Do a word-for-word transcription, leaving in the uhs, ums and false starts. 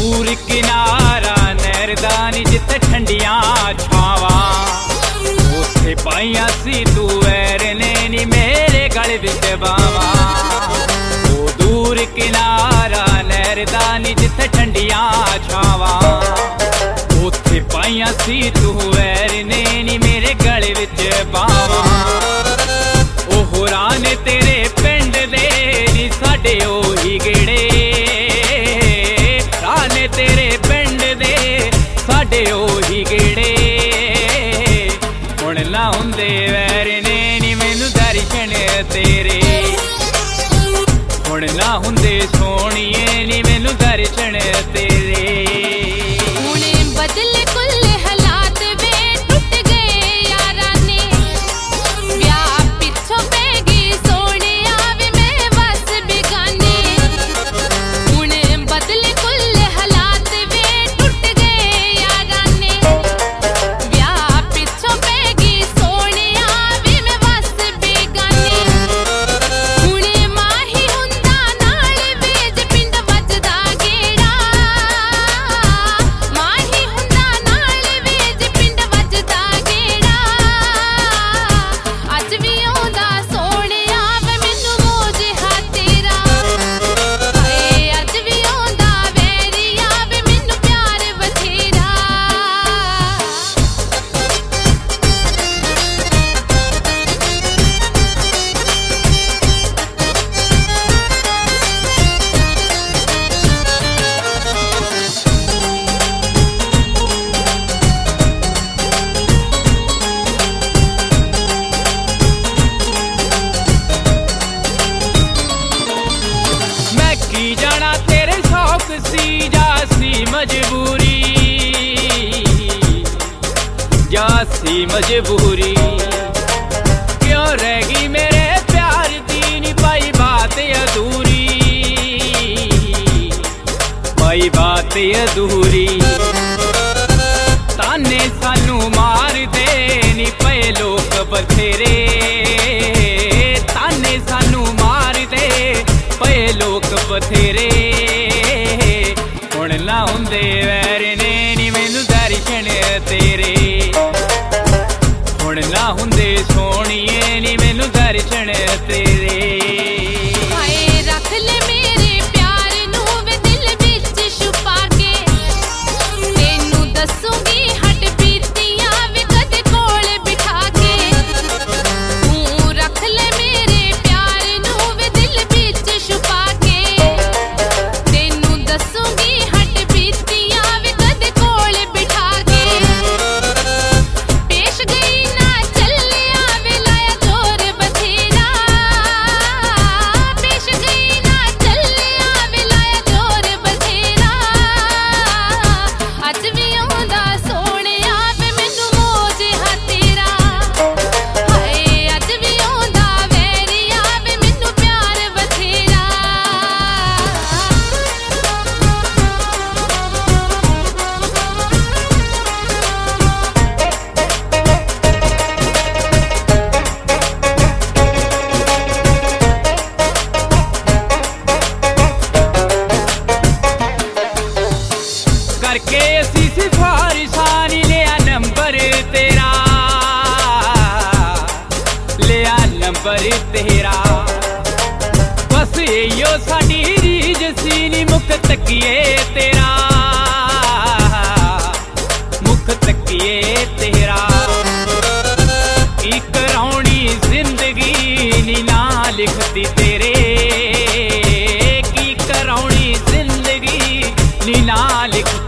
दूर किनारा नैरदानी जिथे ठंडियां छावां उथे पाइयां सी तू वैर ने नी मेरे गल विच बावां। ओ दूर किनारा नैरदानी जिथे ठंडियां छावां उथे पाइयां सी तू वैर ने नी मेरे गल विच बावां। ओ होरां ने तेरे पिंड दे नी साडे ओही गेड़े तेरे पिंड दे साडे ओही गेड़े हुण ना हुंदे वैर ने नी मैनू दर्शन तेरे हुण ना हुंदे सोहणिए नी मैनू दर्शन तेरे। हुणे बदले कुल हालात वे टुट गए यारां ने ब्याह पिछों पै गई सोहणिया वे मैं बस बेगाने। हुणे बदले कुल जाना तेरे शौक सी जासी मजबूरी जासी मजबूरी क्यों रहेगी मेरे प्यार दी नी पाई बात अधूरी पाई बात अधूरी। ताने सानू मार दे नी पे लोग बथेरे ताने सानू मार दे पे लोग बथेरे हुण ना हुंदे वैर ने नी मैनू दर्शन तेरे हुण ना हुंदे सोहणिए नी मैनू दर्शन तेरे। हाय रख ले मेरे प्यार नू वे दिल विच छुपा के तेनू दसूंगी हट बीतियां वे कदे कोल बिठा के। तू रख ले मेरे प्यार नू वे दिल विच छुपा के तेनू दसूंगी हट बीतियां वे कदे कोल बिठा के। पेश गई ना चलिया वे लाया जोर बथेरा पेश गई ना चलिया वे लाया जोर बथेरा। अज भी आउंदा सोहणिया वे मैनू मौज हा तेरा हाय अज भी आउंदा वैरिया वे मैनू प्यार बथेरा। करके असी सिफारिशां नी लिया नंबर तेरा लिया नंबर तेरा बस इयो साडी रीज सी नी मुख तकिए तेरा मुख तकिए तेरा। की कराउणी जिंदगी नी ना लिखती तेरे की कराउणी जिंदगी नी ना लिखती